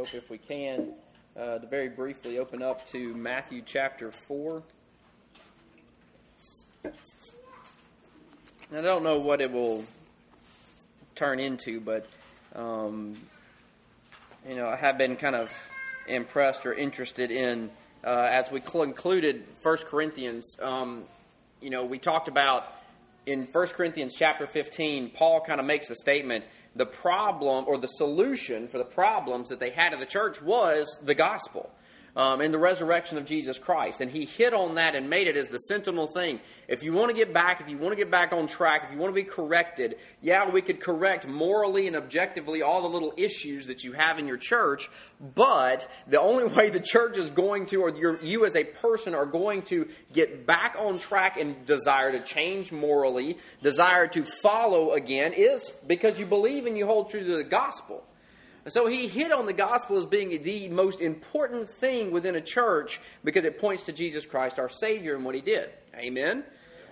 hope if we can, to very briefly open up to Matthew chapter 4. And I don't know what it will turn into, but, I have been kind of impressed or interested in, as we concluded 1 Corinthians, we talked about in 1 Corinthians chapter 15, Paul kind of makes a statement. The problem or the solution for the problems that they had in the church was the gospel and the resurrection of Jesus Christ. And he hit on that and made it as the sentinel thing. If you want to get back, on track, if you want to be corrected, we could correct morally and objectively all the little issues that you have in your church. But the only way the church is going to, or you as a person are going to get back on track and desire to change morally, desire to follow again, is because you believe and you hold true to the gospel. So he hit on the gospel as being the most important thing within a church because it points to Jesus Christ, our Savior, and what he did. Amen?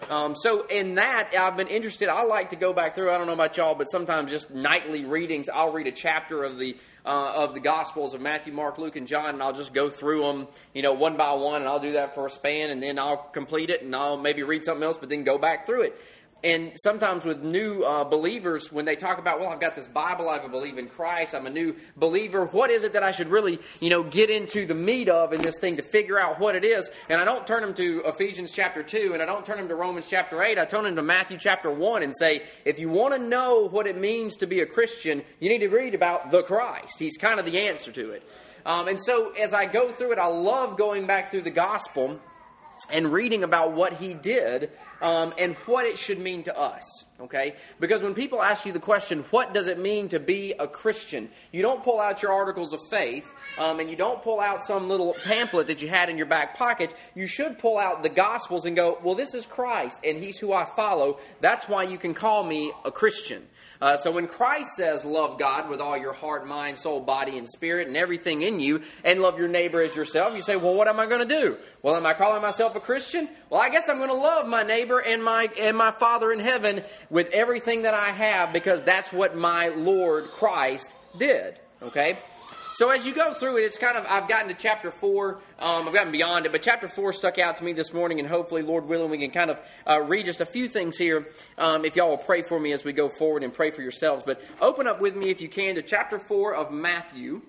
So in that, I've been interested. I like to go back through, I don't know about y'all, but sometimes just nightly readings. I'll read a chapter of the Gospels of Matthew, Mark, Luke, and John, and I'll just go through them, one by one, and I'll do that for a span, and then I'll complete it, and I'll maybe read something else, but then go back through it. And sometimes with new believers, when they talk about, I've got this Bible, I believe in Christ, I'm a new believer, what is it that I should really, get into the meat of in this thing to figure out what it is? And I don't turn them to Ephesians chapter 2, and I don't turn them to Romans chapter 8, I turn them to Matthew chapter 1 and say, if you want to know what it means to be a Christian, you need to read about the Christ. He's kind of the answer to it. And so as I go through it, I love going back through the gospel and reading about what he did and what it should mean to us, okay? Because when people ask you the question, what does it mean to be a Christian? You don't pull out your articles of faith and you don't pull out some little pamphlet that you had in your back pocket. You should pull out the Gospels and go, well, this is Christ and he's who I follow. That's why you can call me a Christian. So when Christ says, love God with all your heart, mind, soul, body, and spirit, and everything in you, and love your neighbor as yourself, you say, well, what am I going to do? Well, am I calling myself a Christian? Well, I guess I'm going to love my neighbor and my Father in heaven with everything that I have, because that's what my Lord Christ did. Okay? So as you go through it, it's kind of, I've gotten to chapter 4, I've gotten beyond it, but chapter 4 stuck out to me this morning, and hopefully, Lord willing, we can kind of read just a few things here, if y'all will pray for me as we go forward and pray for yourselves. But open up with me, if you can, to chapter 4 of Matthew.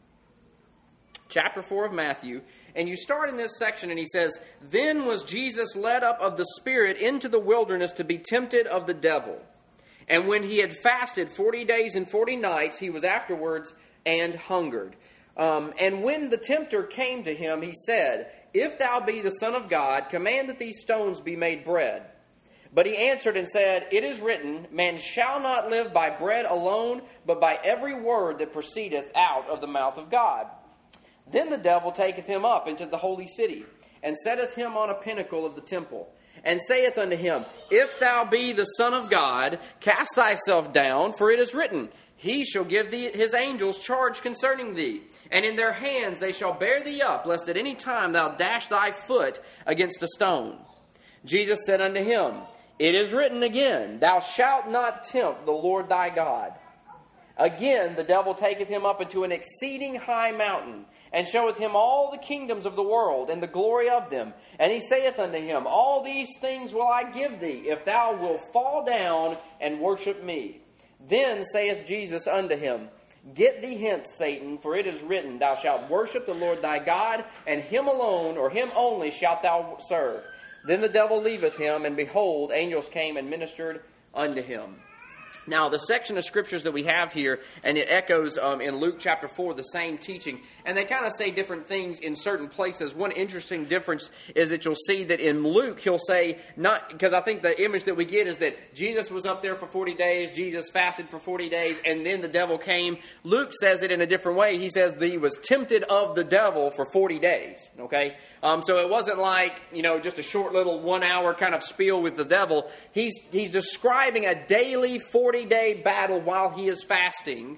Chapter 4 of Matthew, and you start in this section, and he says, Then was Jesus led up of the Spirit into the wilderness to be tempted of the devil. And when he had fasted 40 days and 40 nights, he was afterwards and hungered. And when the tempter came to him, he said, If thou be the Son of God, command that these stones be made bread. But he answered and said, It is written, Man shall not live by bread alone, but by every word that proceedeth out of the mouth of God. Then the devil taketh him up into the holy city, and setteth him on a pinnacle of the temple, and saith unto him, If thou be the Son of God, cast thyself down, for it is written, He shall give thee his angels charge concerning thee, and in their hands they shall bear thee up, lest at any time thou dash thy foot against a stone. Jesus said unto him, It is written again, Thou shalt not tempt the Lord thy God. Again the devil taketh him up into an exceeding high mountain, and showeth him all the kingdoms of the world, and the glory of them. And he saith unto him, All these things will I give thee, if thou wilt fall down and worship me. Then saith Jesus unto him, Get thee hence, Satan, for it is written, Thou shalt worship the Lord thy God, and him alone, or him only, shalt thou serve. Then the devil leaveth him, and behold, angels came and ministered unto him. Now, the section of scriptures that we have here, and it echoes in Luke chapter 4, the same teaching, and they kind of say different things in certain places. One interesting difference is that you'll see that in Luke, he'll say, not because I think the image that we get is that Jesus was up there for 40 days, Jesus fasted for 40 days, and then the devil came. Luke says it in a different way. He says that he was tempted of the devil for 40 days, okay? So it wasn't like, just a short little 1 hour kind of spiel with the devil. He's describing a daily 40-day battle while he is fasting,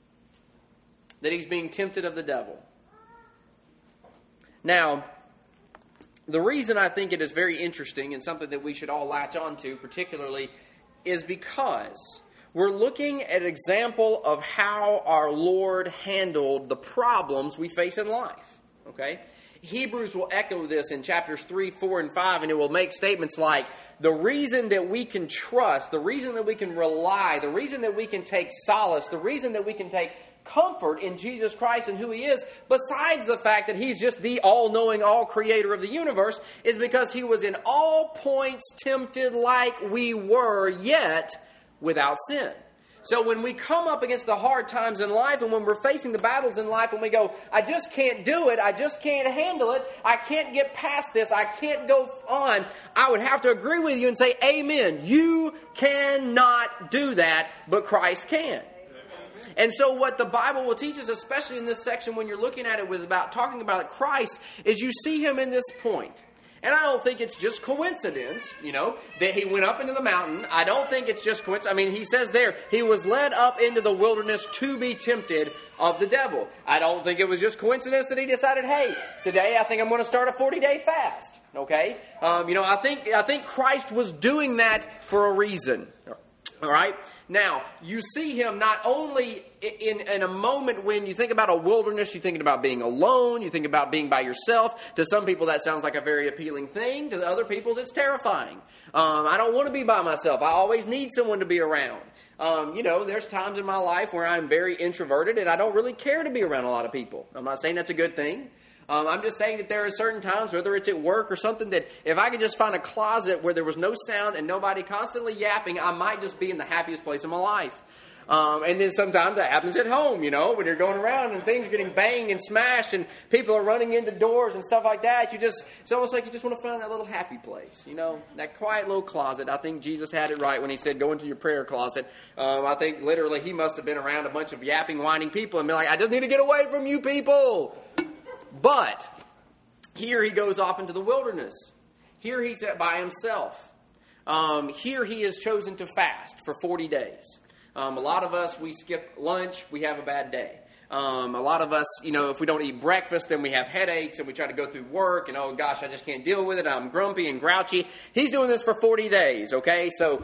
that he's being tempted of the devil. Now, the reason I think it is very interesting and something that we should all latch on to particularly is because We're looking at an example of how our Lord handled the problems we face in life. Okay? Hebrews will echo this in chapters 3, 4, and 5, and it will make statements like, the reason that we can trust, the reason that we can rely, the reason that we can take solace, the reason that we can take comfort in Jesus Christ and who He is, besides the fact that He's just the all-knowing, all-creator of the universe, is because He was in all points tempted like we were, yet without sin. So when we come up against the hard times in life and when we're facing the battles in life and we go, I just can't do it, I just can't handle it, I can't get past this, I can't go on, I would have to agree with you and say, amen. You cannot do that, but Christ can. And so what the Bible will teach us, especially in this section when you're looking at it with about talking about Christ, is you see Him in this point. And I don't think it's just coincidence, that He went up into the mountain. I don't think it's just coincidence. I mean, He says there, He was led up into the wilderness to be tempted of the devil. I don't think it was just coincidence that He decided, hey, today I think I'm going to start a 40-day fast. Okay? I think Christ was doing that for a reason. All right? Now, you see Him not only in a moment when you think about a wilderness, you're thinking about being alone, you think about being by yourself. To some people, that sounds like a very appealing thing. To other people, it's terrifying. I don't want to be by myself. I always need someone to be around. There's times in my life where I'm very introverted and I don't really care to be around a lot of people. I'm not saying that's a good thing. I'm just saying that there are certain times, whether it's at work or something, that if I could just find a closet where there was no sound and nobody constantly yapping, I might just be in the happiest place in my life. And then sometimes that happens at home, when you're going around and things are getting banged and smashed and people are running into doors and stuff like that. It's almost like you just want to find that little happy place, that quiet little closet. I think Jesus had it right when He said, go into your prayer closet. I think literally He must have been around a bunch of yapping, whining people and be like, I just need to get away from you people. But here He goes off into the wilderness. Here He's by Himself. Here He has chosen to fast for 40 days. A lot of us, we skip lunch, we have a bad day. A lot of us, if we don't eat breakfast, then we have headaches and we try to go through work and, oh gosh, I just can't deal with it. I'm grumpy and grouchy. He's doing this for 40 days, okay? So,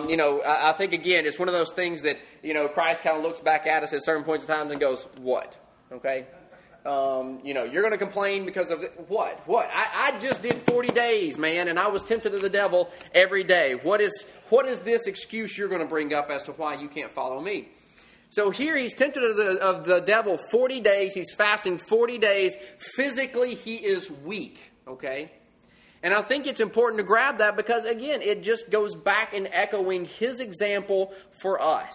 I think, again, it's one of those things that, Christ kind of looks back at us at certain points in time and goes, what? Okay? You're going to complain because of what? I just did 40 days, man, and I was tempted of the devil every day. What is this excuse you're going to bring up as to why you can't follow me? So here He's tempted of the devil 40 days. He's fasting 40 days. Physically, he is weak, okay? And I think it's important to grab that because, again, it just goes back and echoing His example for us.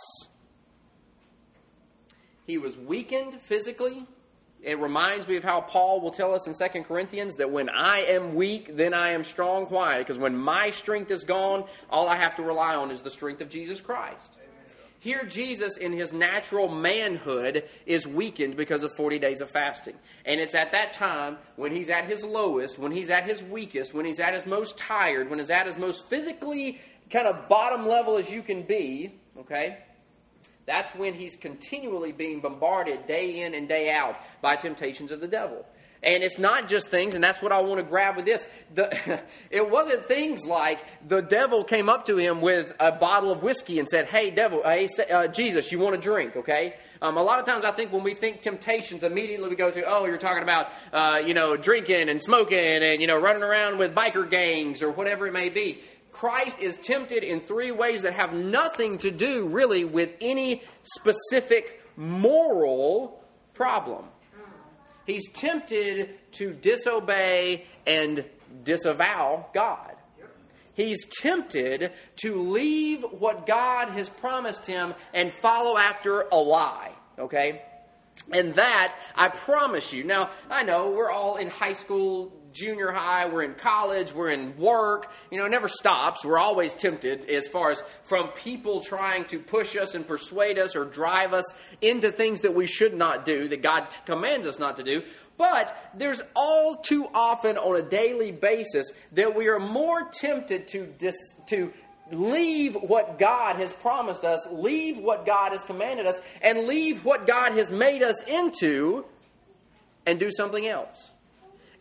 He was weakened physically. It reminds me of how Paul will tell us in 2 Corinthians that when I am weak, then I am strong. Why? Because when my strength is gone, all I have to rely on is the strength of Jesus Christ. Here Jesus, in His natural manhood, is weakened because of 40 days of fasting. And it's at that time, when He's at His lowest, when He's at His weakest, when He's at His most tired, when He's at His most physically kind of bottom level as you can be, okay? That's when He's continually being bombarded day in and day out by temptations of the devil. And it's not just things, and that's what I want to grab with this. It wasn't things like the devil came up to Him with a bottle of whiskey and said, hey, Jesus, you want a drink, okay? A lot of times I think when we think temptations, immediately we go to, oh, you're talking about, drinking and smoking and, running around with biker gangs or whatever it may be. Christ is tempted in 3 ways that have nothing to do really with any specific moral problem. He's tempted to disobey and disavow God. He's tempted to leave what God has promised him and follow after a lie. Okay? And that, I promise you. Now, I know we're all in high school, junior high, we're in college, we're in work. It never stops. We're always tempted as far as from people trying to push us and persuade us or drive us into things that we should not do, that God commands us not to do. But there's all too often on a daily basis that we are more tempted to leave what God has promised us, leave what God has commanded us, and leave what God has made us into and do something else.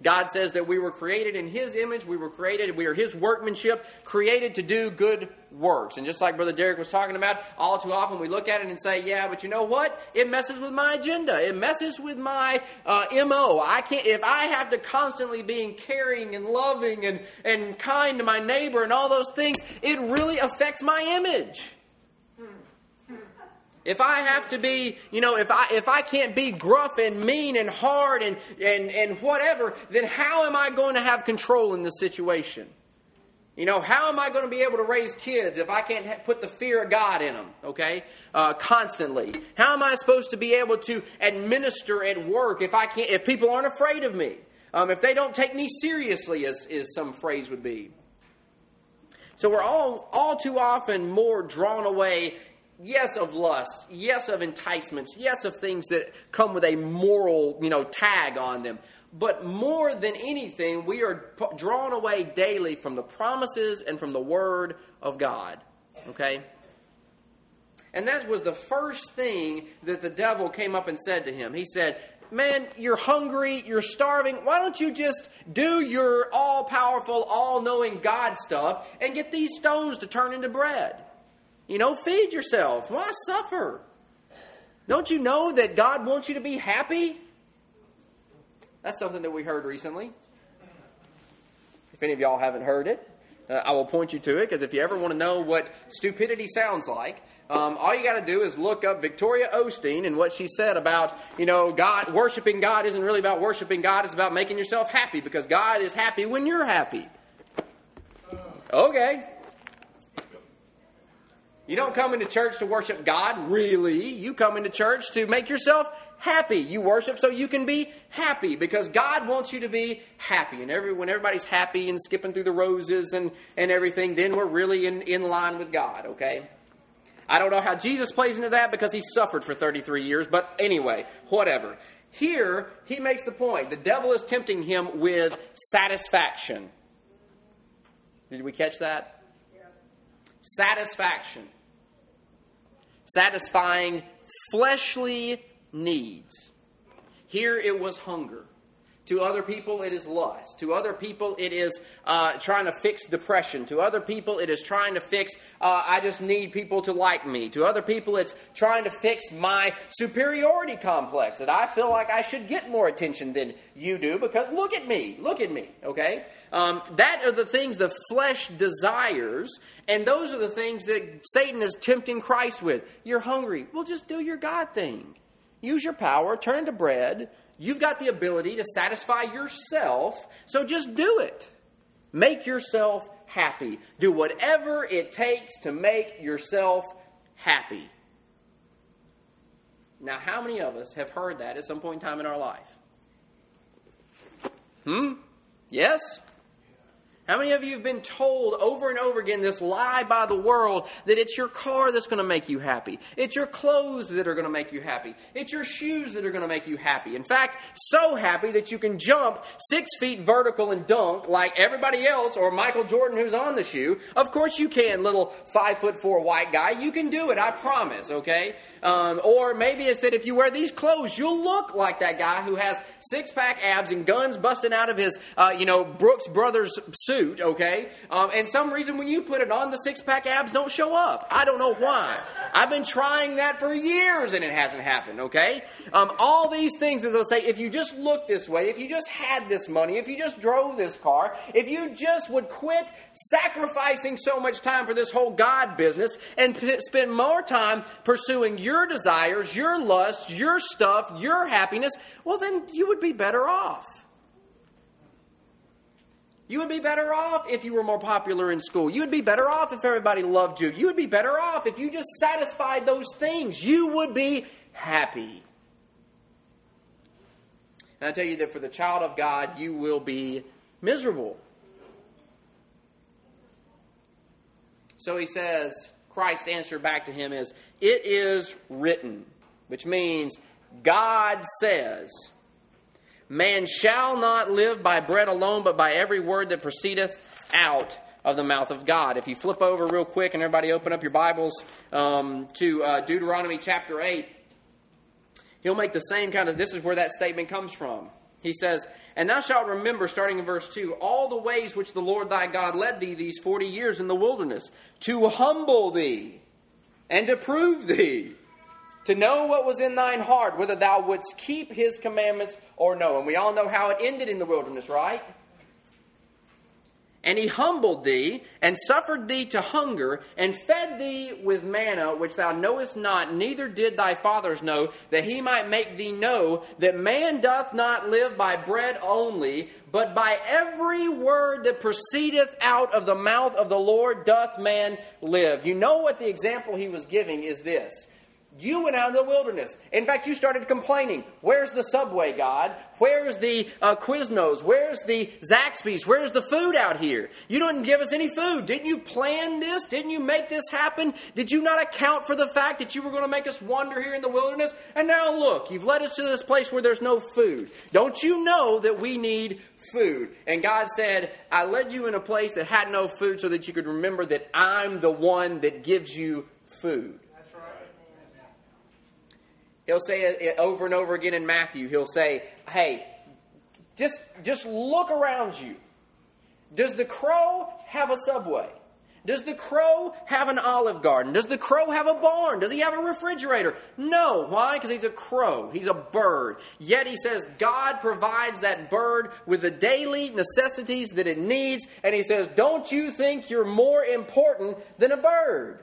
God says that we were created in His image. We are His workmanship, created to do good works. And just like Brother Derek was talking about, all too often we look at it and say, yeah, but you know what? It messes with my agenda. It messes with my MO. If I have to constantly be caring and loving and kind to my neighbor and all those things, it really affects my image. If I have to be, if I can't be gruff and mean and hard and whatever, then how am I going to have control in this situation? How am I going to be able to raise kids if I can't put the fear of God in them, constantly? How am I supposed to be able to administer at work if people aren't afraid of me? If they don't take me seriously, as some phrase would be. So we're all too often more drawn away, yes, of lust, yes, of enticements, yes, of things that come with a moral, tag on them. But more than anything, we are drawn away daily from the promises and from the Word of God. Okay? And that was the first thing that the devil came up and said to him. He said, man, you're hungry, you're starving. Why don't you just do your all-powerful, all-knowing God stuff and get these stones to turn into bread? Feed yourself. Why suffer? Don't you know that God wants you to be happy? That's something that we heard recently. If any of y'all haven't heard it, I will point you to it, because if you ever want to know what stupidity sounds like, all you got to do is look up Victoria Osteen and what she said about, God, worshiping God isn't really about worshiping God, it's about making yourself happy, because God is happy when you're happy. Okay. You don't come into church to worship God, really. You come into church to make yourself happy. You worship so you can be happy, because God wants you to be happy. And when everybody's happy and skipping through the roses and everything, then we're really in line with God, okay? I don't know how Jesus plays into that, because He suffered for 33 years. But anyway, whatever. Here, He makes the point. The devil is tempting him with satisfaction. Did we catch that? Satisfaction. Satisfying fleshly needs. Here it was hunger. To other people it is lust. To other people it is trying to fix depression. To other people it is trying to fix, I just need people to like me. To other people it's trying to fix my superiority complex, that I feel like I should get more attention than you do because look at me, okay? That are the things the flesh desires, and those are the things that Satan is tempting Christ with. You're hungry. Well, just do your God thing. Use your power, turn into bread. You've got the ability to satisfy yourself, so just do it. Make yourself happy. Do whatever it takes to make yourself happy. Now, how many of us have heard that at some point in time in our life? Yes? How many of you have been told over and over again this lie by the world that it's your car that's going to make you happy? It's your clothes that are going to make you happy. It's your shoes that are going to make you happy. In fact, so happy that you can jump 6 feet vertical and dunk like everybody else or Michael Jordan who's on the shoe. Of course you can, little 5'4" white guy. You can do it, I promise, okay? Or maybe it's that if you wear these clothes, you'll look like that guy who has six-pack abs and guns busting out of his, Brooks Brothers suit, okay? And some reason when you put it on, the six-pack abs don't show up. I don't know why. I've been trying that for years and it hasn't happened, okay? All these things that they'll say, if you just look this way, if you just had this money, if you just drove this car, if you just would quit sacrificing so much time for this whole God business and spend more time pursuing your desires, your lusts, your stuff, your happiness, well, then you would be better off. You would be better off if you were more popular in school. You would be better off if everybody loved you. You would be better off if you just satisfied those things. You would be happy. And I tell you that for the child of God, you will be miserable. So he says, Christ's answer back to him is, it is written, which means God says, man shall not live by bread alone, but by every word that proceedeth out of the mouth of God. If you flip over real quick and everybody open up your Bibles to Deuteronomy chapter 8, he'll make the same kind of, this is where that statement comes from. He says, "And thou shalt remember," starting in verse 2, "all the ways which the Lord thy God led thee these 40 years in the wilderness, to humble thee, and to prove thee, to know what was in thine heart, whether thou wouldst keep his commandments or no." And we all know how it ended in the wilderness, right? "And he humbled thee, and suffered thee to hunger, and fed thee with manna, which thou knowest not, neither did thy fathers know, that he might make thee know that man doth not live by bread only, but by every word that proceedeth out of the mouth of the Lord doth man live." You know what the example he was giving is this. You went out in the wilderness. In fact, you started complaining. Where's the Subway, God? Where's the Quiznos? Where's the Zaxby's? Where's the food out here? You didn't give us any food. Didn't you plan this? Didn't you make this happen? Did you not account for the fact that you were going to make us wander here in the wilderness? And now look, you've led us to this place where there's no food. Don't you know that we need food? And God said, I led you in a place that had no food so that you could remember that I'm the one that gives you food. He'll say it over and over again in Matthew. He'll say, hey, just look around you. Does the crow have a Subway? Does the crow have an Olive Garden? Does the crow have a barn? Does he have a refrigerator? No. Why? Because he's a crow. He's a bird. Yet he says God provides that bird with the daily necessities that it needs. And he says, don't you think you're more important than a bird?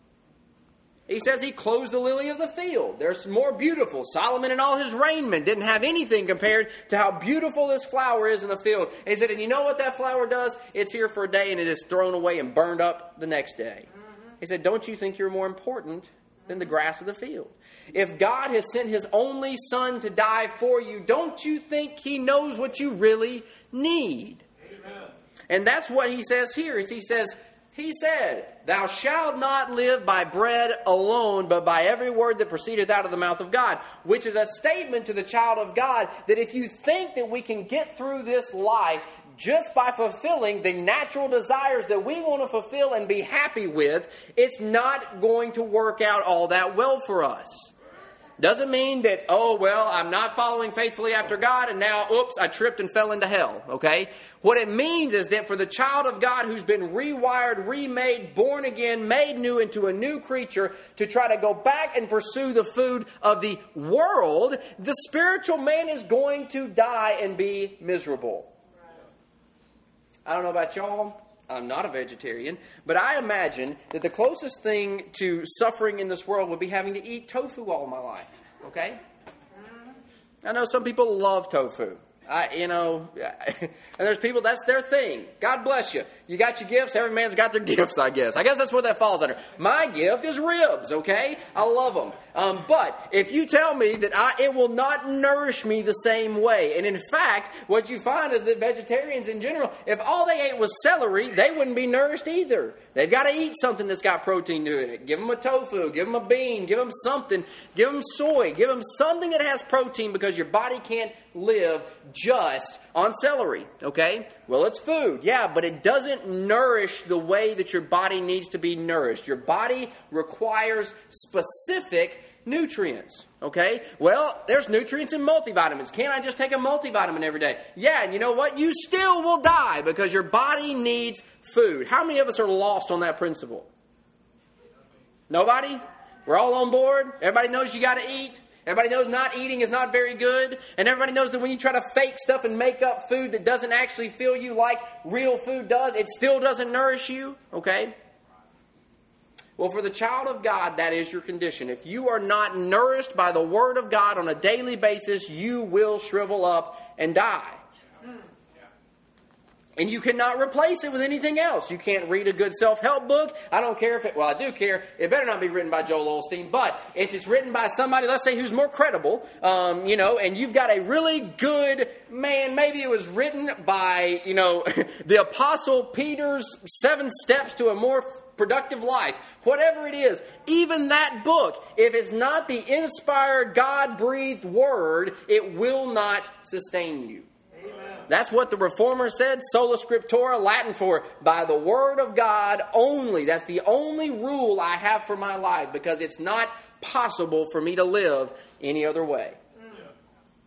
He says he clothes the lily of the field. They're more beautiful. Solomon and all his raiment didn't have anything compared to how beautiful this flower is in the field. And he said, and you know what that flower does? It's here for a day and it is thrown away and burned up the next day. He said, don't you think you're more important than the grass of the field? If God has sent his only son to die for you, don't you think he knows what you really need? Amen. And that's what he says here. Is he said, thou shalt not live by bread alone, but by every word that proceedeth out of the mouth of God. Which is a statement to the child of God that if you think that we can get through this life just by fulfilling the natural desires that we want to fulfill and be happy with, it's not going to work out all that well for us. Doesn't mean that, oh, well, I'm not following faithfully after God and now, oops, I tripped and fell into hell, okay? What it means is that for the child of God who's been rewired, remade, born again, made new into a new creature, to try to go back and pursue the food of the world, the spiritual man is going to die and be miserable. I don't know about y'all. I'm not a vegetarian, but I imagine that the closest thing to suffering in this world would be having to eat tofu all my life, okay? I know some people love tofu. And there's people, that's their thing. God bless you. You got your gifts. Every man's got their gifts, I guess. I guess that's what that falls under. My gift is ribs, okay? I love them. But if you tell me that it will not nourish me the same way, and in fact, what you find is that vegetarians in general, if all they ate was celery, they wouldn't be nourished either. They've got to eat something that's got protein to it. Give them a tofu, give them a bean, give them something, give them soy, give them something that has protein because your body can't live just on celery, okay? Well, it's food, yeah, but it doesn't nourish the way that your body needs to be nourished. Your body requires specific nutrients, okay? Well, there's nutrients in multivitamins. Can't I just take a multivitamin every day? Yeah, and you know what? You still will die because your body needs food. How many of us are lost on that principle? Nobody? We're all on board? Everybody knows you got to eat? Everybody knows not eating is not very good. And everybody knows that when you try to fake stuff and make up food that doesn't actually fill you like real food does, it still doesn't nourish you. Okay? Well, for the child of God, that is your condition. If you are not nourished by the Word of God on a daily basis, you will shrivel up and die. And you cannot replace it with anything else. You can't read a good self-help book. I don't care if I do care. It better not be written by Joel Osteen. But if it's written by somebody, let's say, who's more credible, and you've got a really good man, maybe it was written by, the Apostle Peter's 7 Steps to a More Productive Life. Whatever it is, even that book, if it's not the inspired, God-breathed Word, it will not sustain you. That's what the Reformer said, sola scriptura, Latin for by the Word of God only. That's the only rule I have for my life because it's not possible for me to live any other way.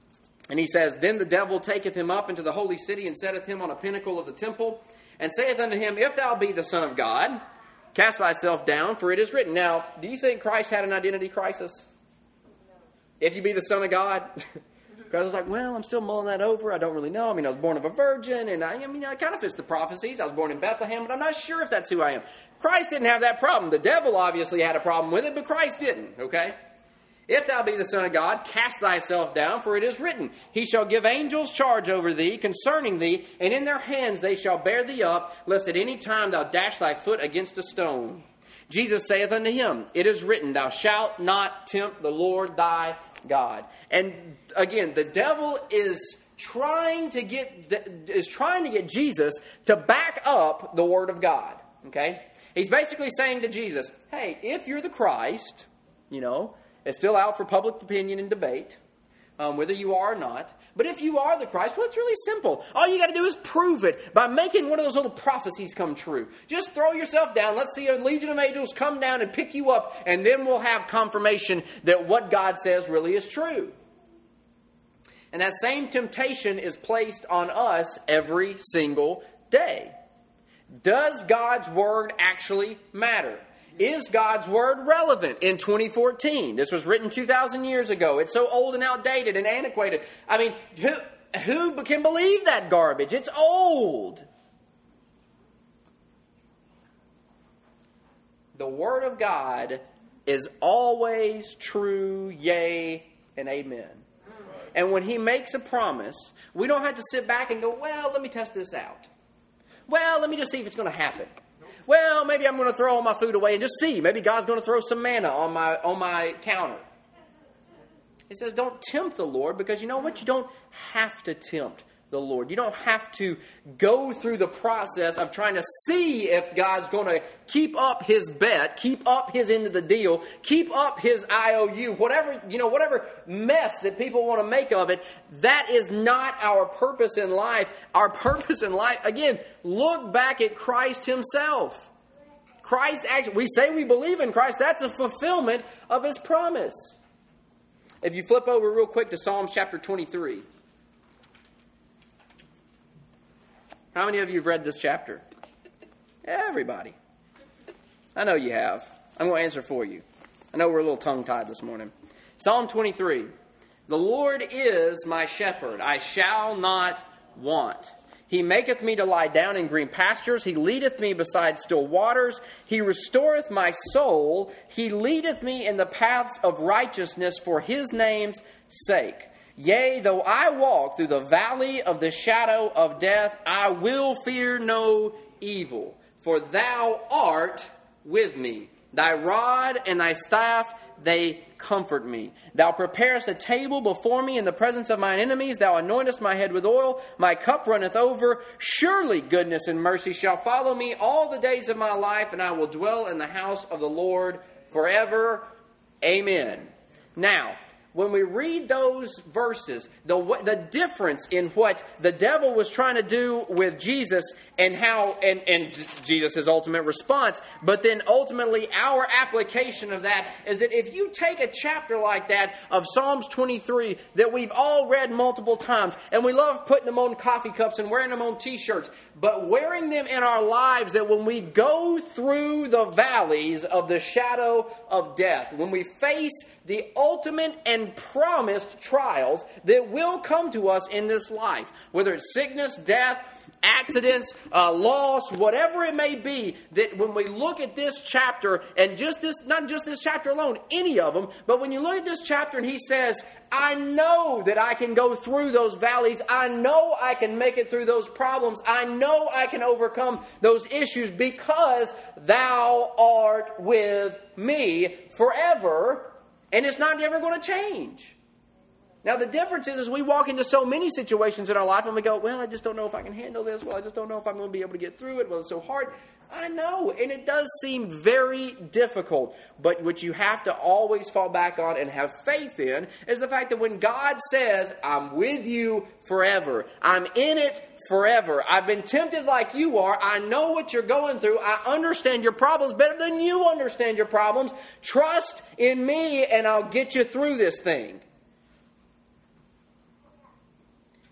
And he says, Then the devil taketh him up into the holy city, and setteth him on a pinnacle of the temple, and saith unto him, If thou be the Son of God, cast thyself down, for it is written. Now, do you think Christ had an identity crisis? If you be the Son of God? Christ was like, well, I'm still mulling that over. I don't really know. I mean, I was born of a virgin, and I it kind of fits the prophecies. I was born in Bethlehem, but I'm not sure if that's who I am. Christ didn't have that problem. The devil obviously had a problem with it, but Christ didn't, okay? If thou be the Son of God, cast thyself down, for it is written, He shall give angels charge over thee concerning thee, and in their hands they shall bear thee up, lest at any time thou dash thy foot against a stone. Jesus saith unto him, It is written, Thou shalt not tempt the Lord thy God. And again, the devil is trying to get Jesus to back up the Word of God. Okay? He's basically saying to Jesus, hey, if you're the Christ, it's still out for public opinion and debate, whether you are or not. But if you are the Christ, well, it's really simple. All you got to do is prove it by making one of those little prophecies come true. Just throw yourself down. Let's see a legion of angels come down and pick you up, and then we'll have confirmation that what God says really is true. And that same temptation is placed on us every single day. Does God's Word actually matter? Is God's Word relevant in 2014? This was written 2,000 years ago. It's so old and outdated and antiquated. I mean, who can believe that garbage? It's old. The Word of God is always true, yea, and amen. And when He makes a promise, we don't have to sit back and go, well, let me test this out. Well, let me just see if it's going to happen. Well, maybe I'm going to throw all my food away and just see. Maybe God's going to throw some manna on my counter. It says don't tempt the Lord, because you know what? You don't have to tempt the Lord. You don't have to go through the process of trying to see if God's going to keep up His bet, keep up His end of the deal, keep up His IOU, whatever mess that people want to make of it. That is not our purpose in life. Our purpose in life, again, look back at Christ Himself. Christ actually, we say we believe in Christ. That's a fulfillment of His promise. If you flip over real quick to Psalms chapter 23. How many of you have read this chapter? Everybody. I know you have. I'm going to answer for you. I know we're a little tongue-tied this morning. Psalm 23. The Lord is my shepherd. I shall not want. He maketh me to lie down in green pastures. He leadeth me beside still waters. He restoreth my soul. He leadeth me in the paths of righteousness for His name's sake. Yea, though I walk through the valley of the shadow of death, I will fear no evil, for Thou art with me. Thy rod and Thy staff, they comfort me. Thou preparest a table before me in the presence of mine enemies. Thou anointest my head with oil. My cup runneth over. Surely goodness and mercy shall follow me all the days of my life, and I will dwell in the house of the Lord forever. Amen. Now, when we read those verses, the difference in what the devil was trying to do with Jesus and Jesus' ultimate response, but then ultimately our application of that is that if you take a chapter like that of Psalms 23 that we've all read multiple times, and we love putting them on coffee cups and wearing them on t-shirts, but wearing them in our lives, that when we go through the valleys of the shadow of death, when we face the ultimate and promised trials that will come to us in this life, whether it's sickness, death, accidents, loss, whatever it may be, that when we look at this chapter, and not just this chapter alone, any of them, but when you look at this chapter and he says, I know that I can go through those valleys, I know I can make it through those problems, I know I can overcome those issues because Thou art with me forever, and it's not ever going to change. Now, the difference is we walk into so many situations in our life and we go, well, I just don't know if I can handle this. Well, I just don't know if I'm going to be able to get through it. Well, it's so hard. I know, and it does seem very difficult. But what you have to always fall back on and have faith in is the fact that when God says, I'm with you forever, I'm in it forever, I've been tempted like you are, I know what you're going through, I understand your problems better than you understand your problems, trust in me and I'll get you through this thing.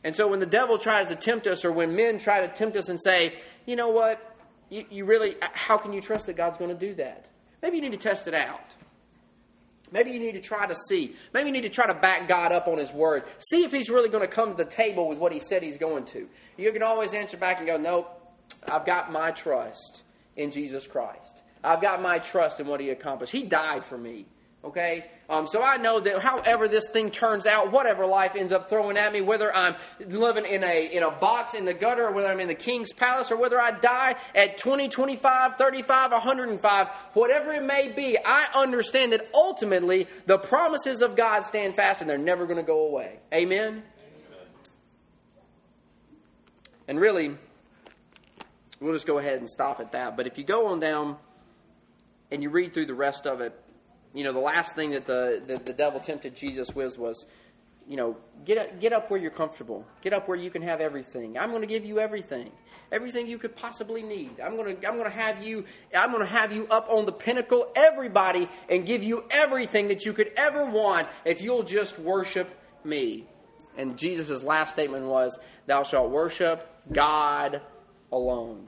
And so when the devil tries to tempt us, or when men try to tempt us and say, you know what, you really, how can you trust that God's going to do that? Maybe you need to test it out. Maybe you need to try to see. Maybe you need to try to back God up on His Word. See if He's really going to come to the table with what He said He's going to. You can always answer back and go, nope, I've got my trust in Jesus Christ. I've got my trust in what He accomplished. He died for me. Okay? So I know that however this thing turns out, whatever life ends up throwing at me, whether I'm living in a box in the gutter, or whether I'm in the king's palace, or whether I die at 20, 25, 35, 105, whatever it may be, I understand that ultimately the promises of God stand fast and they're never going to go away. Amen? Amen? And really, we'll just go ahead and stop at that. But if you go on down and you read through the rest of it, you know, the last thing that the devil tempted Jesus with was, you know, get up where you're comfortable. Get up where you can have everything. I'm going to give you everything. Everything you could possibly need. I'm going to have you up on the pinnacle, everybody, and give you everything that you could ever want if you'll just worship me. And Jesus' last statement was, thou shalt worship God alone.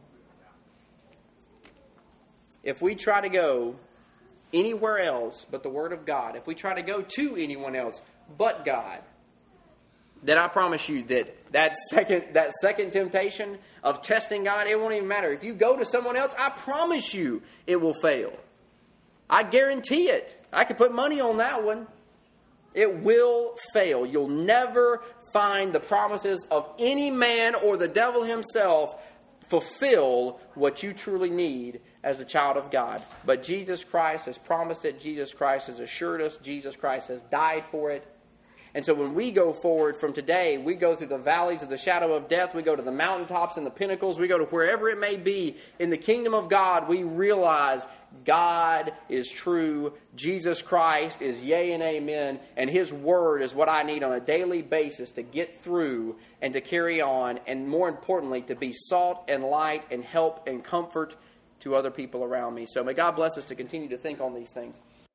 If we try to go anywhere else but the Word of God, if we try to go to anyone else but God, then I promise you that second temptation of testing God, it won't even matter. If you go to someone else, I promise you it will fail. I guarantee it. I could put money on that one. It will fail. You'll never find the promises of any man or the devil himself fulfill what you truly need as a child of God. But Jesus Christ has promised it. Jesus Christ has assured us. Jesus Christ has died for it. And so when we go forward from today, we go through the valleys of the shadow of death. We go to the mountaintops and the pinnacles. We go to wherever it may be in the kingdom of God. We realize God is true. Jesus Christ is yea and amen. And His Word is what I need on a daily basis to get through and to carry on. And more importantly, to be salt and light and help and comfort to other people around me. So may God bless us to continue to think on these things.